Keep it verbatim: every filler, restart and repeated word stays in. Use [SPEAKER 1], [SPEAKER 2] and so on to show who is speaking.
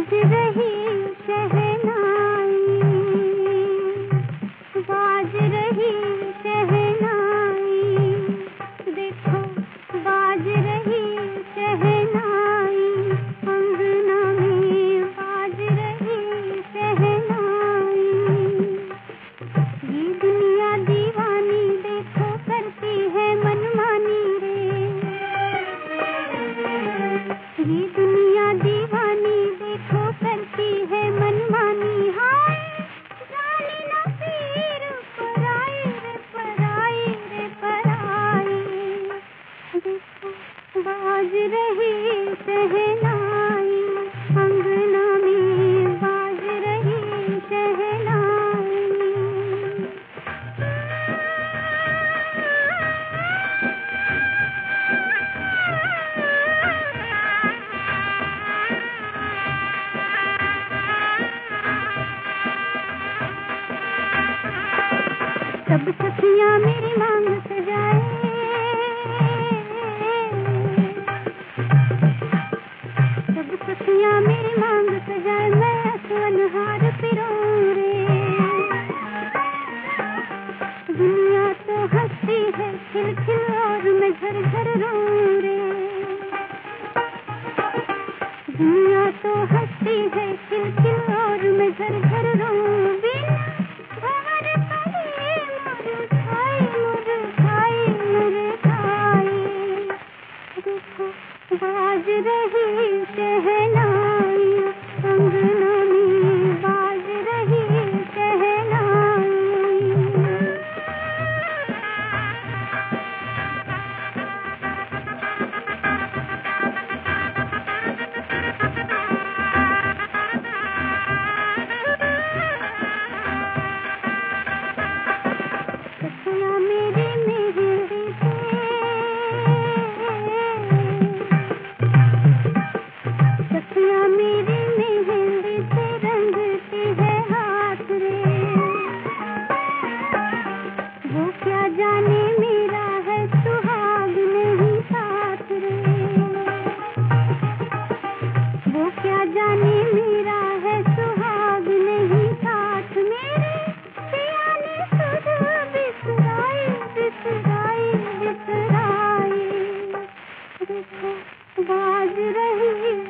[SPEAKER 1] बाज रही शहनाई, बाज रही शहनाई, देखो बाज रही शहनाई, अंगना में बाज रही शहनाई। ये दुनिया दीवानी देखो करती है मनमानी रे, ये दुनिया दीवानी देखो करती है मनमानी। हाय जाने ना पीर पराई रे पराई रे पराई, देखो बाज रही शहनाई, अंगना में बाज रही शहनाई। सब सखियां मेरी मांग सजाए, सब सखियां मेरी मांग सजाए, मैं सुनहार पिरों रे। दुनिया तो हंसती है खिल खिल और मैं झर झर रो रे, दुनिया तो हंसती है खिल खिल और मैं झर झर रो। बाज रही शहनाई, अंगना में बाज रही शहनाई। सखियां मेरी मेहंदी से, सखियां मेरी मेहंदी से रंगती है हाथ रे, वो क्या जाने मेरा है सुहाग नहीं साथ रे, वो क्या जाने मेरा है सुहाग नहीं साथ। मेरे पिया ने सुध बिसराई बिसराई बिसराई, देखो बाज रही